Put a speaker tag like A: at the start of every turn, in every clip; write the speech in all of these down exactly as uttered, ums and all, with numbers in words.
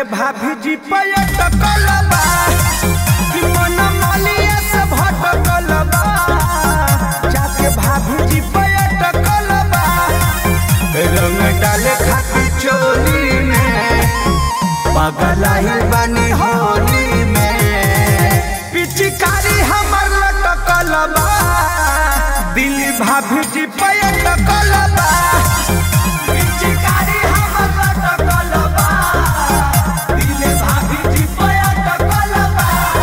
A: भाभी जी पयटकल बा कि मन मलिया से भटकल बा। जाके भाभी जी पयटकल बा रंग डाले खातिर चोली में पगलाई बनी होली में। पिचकारी हमर लटकल बा दिल भाभी जी पयटकल बा। पिचकारी हमर लटकल बा दिल भाभी जी पयटकल बा।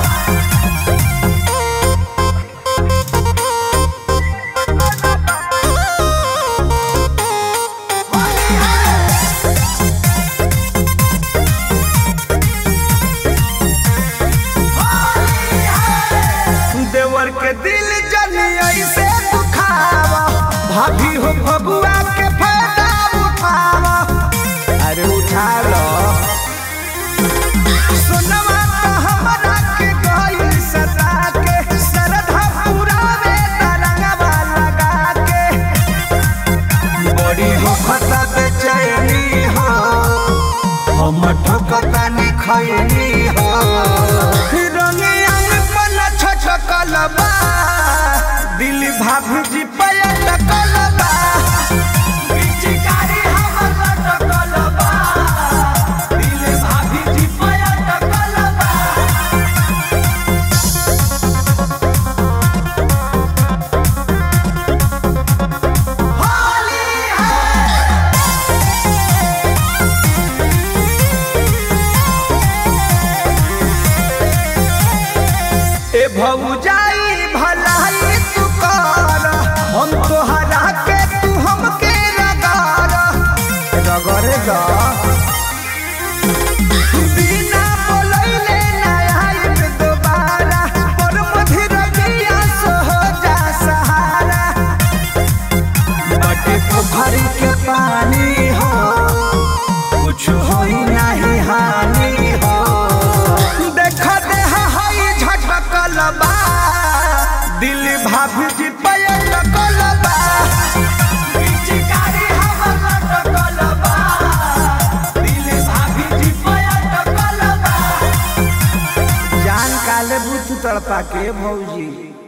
A: देवर के दिल जलिया से दुखावा भाभी हो फगुआ के फायदा उठावा। अरे उठा लो सोनवा तो हमरा के गइल सदा के सरधा पूरा में तरंगवा लगा के। बड़ी हो खता बेचैनी हो हम ठोकता नि खैनी हो। कलबा दिल भाभी जी पयटकल बा। पिचकारी हमर लटकल बा दिल भाभी जी पयटकल बा। होली है ए भौजाई भलाई तू कर हम तोहरा के तू हमके रगार रगरे गा। बिना बोलैले ना आइब दोबारा पर मधुर रगिया सो जा सहारा। बटे पोखरी के पानी हो कुछ होई नहीं हानि हो। देखा देहा हई झटकल बा दिल भाभी जी पयटकल बा। पिचकारी हमर लटकल बा दिल भाभी जी पयटकल बा। जान काले बुत तड़पा के भौजी।